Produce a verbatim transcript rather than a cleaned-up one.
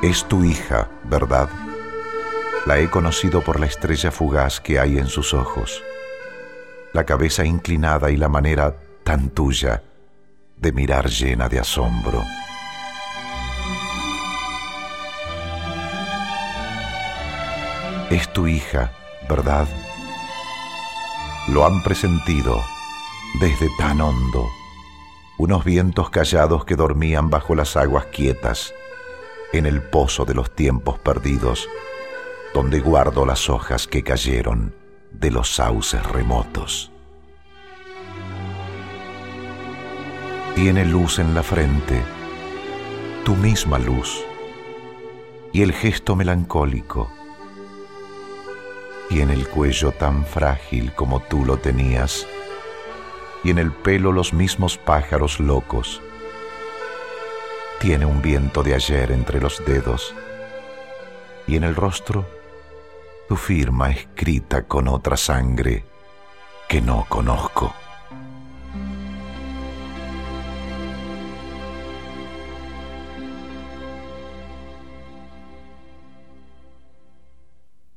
Es tu hija, ¿verdad? La he conocido por la estrella fugaz que hay en sus ojos, la cabeza inclinada y la manera tan tuya de mirar llena de asombro. Es tu hija, ¿verdad? Lo han presentido desde tan hondo unos vientos callados que dormían bajo las aguas quietas en el pozo de los tiempos perdidos, donde guardo las hojas que cayeron de los sauces remotos. Tiene luz en la frente, tu misma luz, y el gesto melancólico. Tiene el cuello tan frágil como tú lo tenías, y en el pelo los mismos pájaros locos. Tiene un viento de ayer entre los dedos, y en el rostro tu firma escrita con otra sangre que no conozco.